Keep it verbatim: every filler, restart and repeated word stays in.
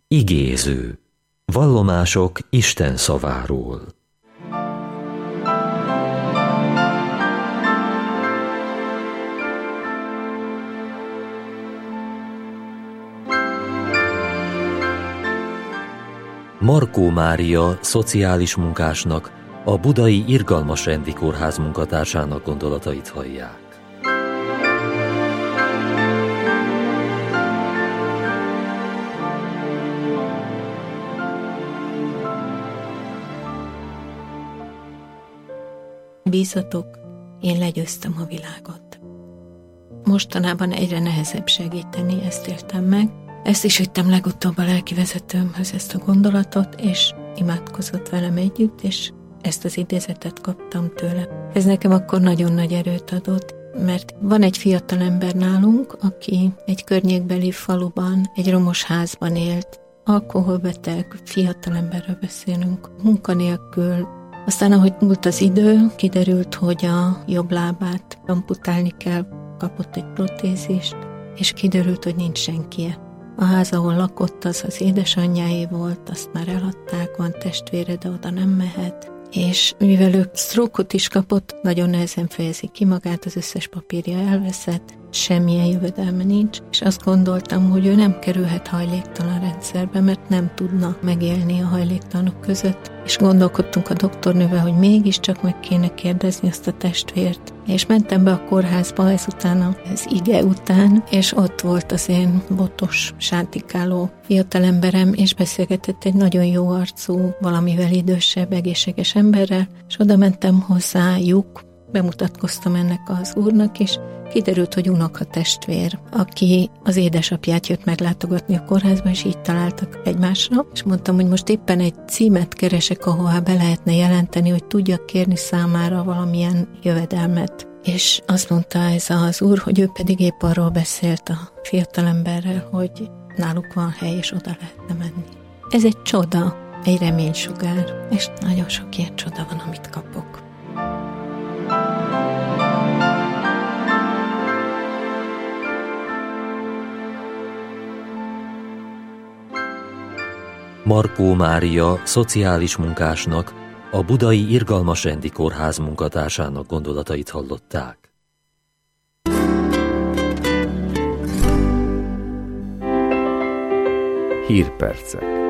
Igéző. Vallomások Isten szaváról. Markó Mária szociális munkásnak, a budai Irgalmas Rendi Kórház munkatársának gondolatait hallják. Bízatok, én legyőztem a világot. Mostanában egyre nehezebb segíteni, ezt éltem meg. Ezt is vittem legutóbb a lelkivezetőmhöz, ezt a gondolatot, és imádkozott velem együtt, és ezt az idézetet kaptam tőle. Ez nekem akkor nagyon nagy erőt adott, mert van egy fiatal ember nálunk, aki egy környékbeli faluban, egy romos házban élt. Alkoholbeteg, fiatal emberről beszélünk, munkanélkül. Aztán, ahogy múlt az idő, kiderült, hogy a jobb lábát amputálni kell, kapott egy protézist, és kiderült, hogy nincs senkie. A ház, ahol lakott, az az édesanyjáé volt, azt már eladták, van testvére, de oda nem mehet. És mivel ő sztrókot is kapott, nagyon nehezen fejezi ki magát, az összes papírja elveszett, semmilyen jövedelme nincs, és azt gondoltam, hogy ő nem kerülhet hajléktalan rendszerbe, mert nem tudna megélni a hajléktalanok között, és gondolkodtunk a doktornővel, hogy mégiscsak meg kéne kérdezni azt a testvért, és mentem be a kórházba ezután az ige után, és ott volt az én botos, sántikáló fiatalemberem, és beszélgetett egy nagyon jó arcú, valamivel idősebb, egészséges emberrel, és oda mentem hozzájuk, bemutatkoztam ennek az úrnak, és kiderült, hogy unokatestvér, aki az édesapját jött meglátogatni a kórházba, és így találtak egymásra, és mondtam, hogy most éppen egy címet keresek, ahová be lehetne jelenteni, hogy tudjak kérni számára valamilyen jövedelmet. És azt mondta ez az úr, hogy ő pedig épp arról beszélt a fiatalemberrel, hogy náluk van hely, és oda lehetne menni. Ez egy csoda, egy reménysugár, és nagyon sok ilyen csoda van, amit kapok. Markó Mária szociális munkásnak, a budai Irgalmas Rendi Kórház munkatársának gondolatait hallották. Hírpercek.